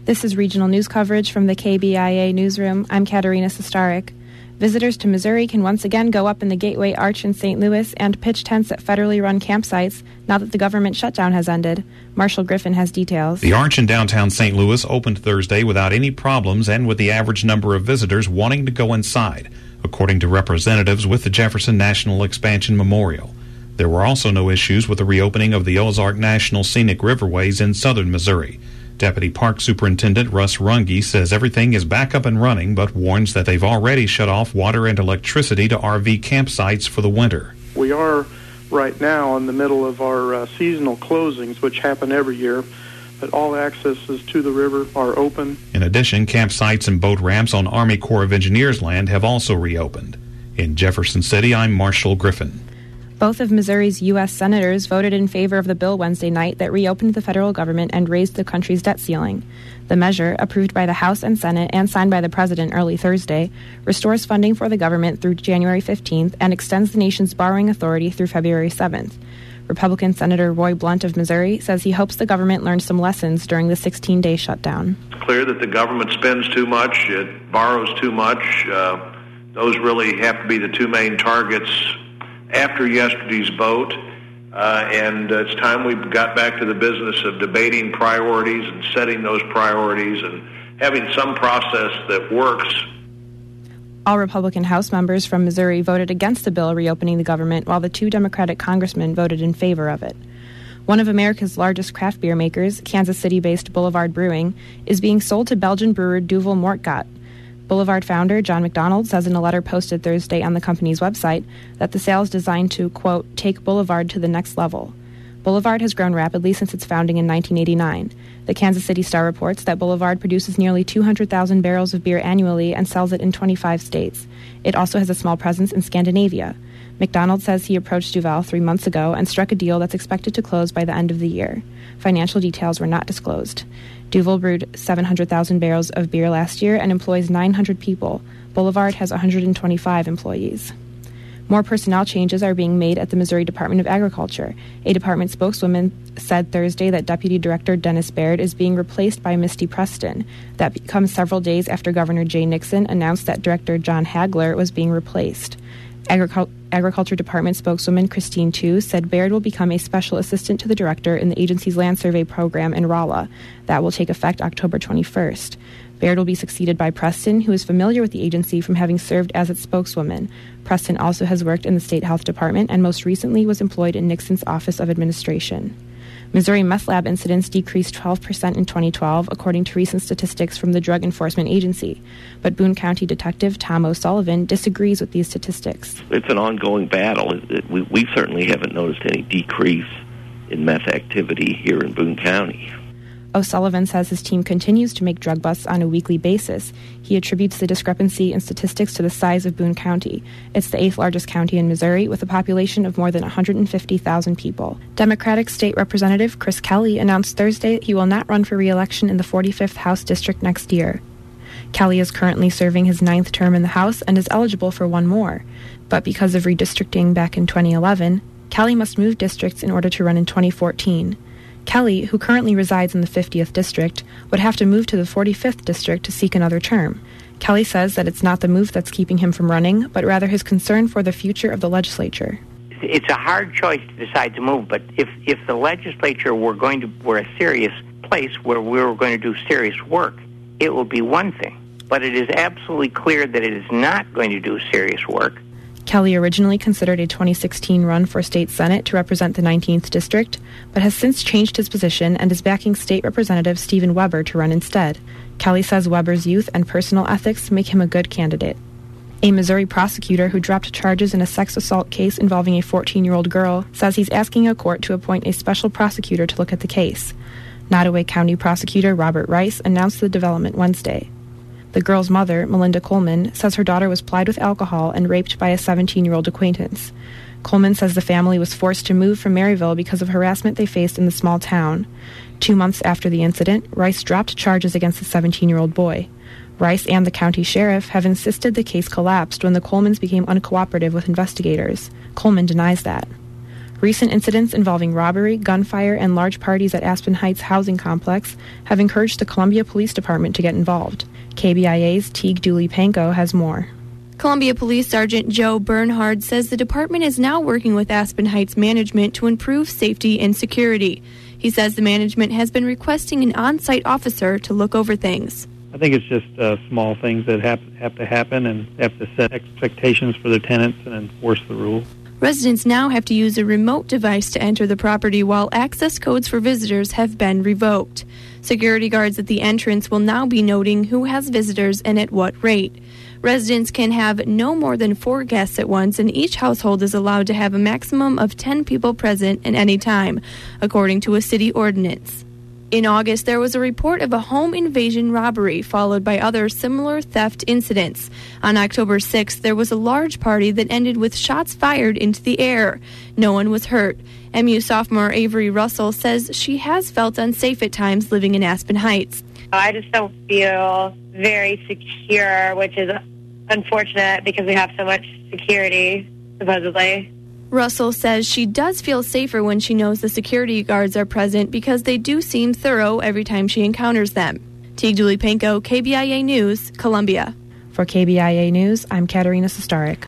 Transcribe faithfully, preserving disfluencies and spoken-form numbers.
This is regional news coverage from the K B I A newsroom. I'm Katerina Sestarik. Visitors to Missouri can once again go up in the Gateway Arch in Saint Louis and pitch tents at federally run campsites now that the government shutdown has ended. Marshall Griffin has details. The Arch in downtown Saint Louis opened Thursday without any problems and with the average number of visitors wanting to go inside, according to representatives with the Jefferson National Expansion Memorial. There were also no issues with the reopening of the Ozark National Scenic Riverways in southern Missouri. Deputy Park Superintendent Russ Runge says everything is back up and running, but warns that they've already shut off water and electricity to R V campsites for the winter. We are right now in the middle of our uh, seasonal closings, which happen every year, but all accesses to the river are open. In addition, campsites and boat ramps on Army Corps of Engineers land have also reopened. In Jefferson City, I'm Marshall Griffin. Both of Missouri's U S senators voted in favor of the bill Wednesday night that reopened the federal government and raised the country's debt ceiling. The measure, approved by the House and Senate and signed by the President early Thursday, restores funding for the government through January fifteenth and extends the nation's borrowing authority through February seventh. Republican Senator Roy Blunt of Missouri says he hopes the government learned some lessons during the sixteen-day shutdown. It's clear that the government spends too much, it borrows too much. Uh, those really have to be the two main targets after yesterday's vote, uh, and uh, it's time we got back to the business of debating priorities and setting those priorities and having some process that works. All Republican House members from Missouri voted against the bill reopening the government, while the two Democratic congressmen voted in favor of it. One of America's largest craft beer makers, Kansas City-based Boulevard Brewing, is being sold to Belgian brewer Duvel Moortgat. Boulevard founder John McDonald says in a letter posted Thursday on the company's website that the sale is designed to, quote, take Boulevard to the next level. Boulevard has grown rapidly since its founding in nineteen eighty-nine. The Kansas City Star reports that Boulevard produces nearly two hundred thousand barrels of beer annually and sells it in twenty-five states. It also has a small presence in Scandinavia. McDonald says he approached Duvel three months ago and struck a deal that's expected to close by the end of the year. Financial details were not disclosed. Duvel brewed seven hundred thousand barrels of beer last year and employs nine hundred people. Boulevard has one hundred twenty-five employees. More personnel changes are being made at the Missouri Department of Agriculture. A department spokeswoman said Thursday that Deputy Director Dennis Baird is being replaced by Misty Preston. That comes several days after Governor Jay Nixon announced that Director John Hagler was being replaced. Agricul- Agriculture Department spokeswoman Christine Tu said Baird will become a special assistant to the director in the agency's land survey program in Rolla. That will take effect October twenty-first. Baird will be succeeded by Preston, who is familiar with the agency from having served as its spokeswoman. Preston also has worked in the state health department and most recently was employed in Nixon's Office of Administration. Missouri meth lab incidents decreased twelve percent in twenty twelve, according to recent statistics from the Drug Enforcement Agency. But Boone County Detective Tom O'Sullivan disagrees with these statistics. It's an ongoing battle. It, it, we, we certainly haven't noticed any decrease in meth activity here in Boone County. O'Sullivan says his team continues to make drug busts on a weekly basis. He attributes the discrepancy in statistics to the size of Boone County. It's the eighth largest county in Missouri with a population of more than one hundred fifty thousand people. Democratic State Representative Chris Kelly announced Thursday that he will not run for re-election in the forty-fifth House District next year. Kelly is currently serving his ninth term in the House and is eligible for one more. But because of redistricting back in twenty eleven, Kelly must move districts in order to run in twenty fourteen. Kelly, who currently resides in the fiftieth District, would have to move to the forty-fifth District to seek another term. Kelly says that it's not the move that's keeping him from running, but rather his concern for the future of the legislature. It's a hard choice to decide to move, but if, if the legislature were going to were a serious place where we were going to do serious work, it would be one thing. But it is absolutely clear that it is not going to do serious work. Kelly originally considered a twenty sixteen run for state senate to represent the nineteenth district, but has since changed his position and is backing state representative Stephen Weber to run instead. Kelly says Weber's youth and personal ethics make him a good candidate. A Missouri prosecutor who dropped charges in a sex assault case involving a fourteen-year-old girl says he's asking a court to appoint a special prosecutor to look at the case. Nottoway County prosecutor Robert Rice announced the development Wednesday. The girl's mother, Melinda Coleman, says her daughter was plied with alcohol and raped by a seventeen-year-old acquaintance. Coleman says the family was forced to move from Maryville because of harassment they faced in the small town. Two months after the incident, Rice dropped charges against the seventeen-year-old boy. Rice and the county sheriff have insisted the case collapsed when the Colemans became uncooperative with investigators. Coleman denies that. Recent incidents involving robbery, gunfire, and large parties at Aspen Heights housing complex have encouraged the Columbia Police Department to get involved. K B I A's Teague Dooley-Panko has more. Columbia Police Sergeant Joe Bernhard says the department is now working with Aspen Heights management to improve safety and security. He says the management has been requesting an on-site officer to look over things. I think it's just uh, small things that have, have to happen, and they have to set expectations for their tenants and enforce the rule. Residents now have to use a remote device to enter the property while access codes for visitors have been revoked. Security guards at the entrance will now be noting who has visitors and at what rate. Residents can have no more than four guests at once, and each household is allowed to have a maximum of ten people present at any time, according to a city ordinance. In August, there was a report of a home invasion robbery, followed by other similar theft incidents. On October sixth, there was a large party that ended with shots fired into the air. No one was hurt. M U sophomore Avery Russell says she has felt unsafe at times living in Aspen Heights. I just don't feel very secure, which is unfortunate because we have so much security, supposedly. Russell says she does feel safer when she knows the security guards are present because they do seem thorough every time she encounters them. Teague Dooley-Panko, K B I A News, Columbia. For K B I A News, I'm Katerina Sostaric.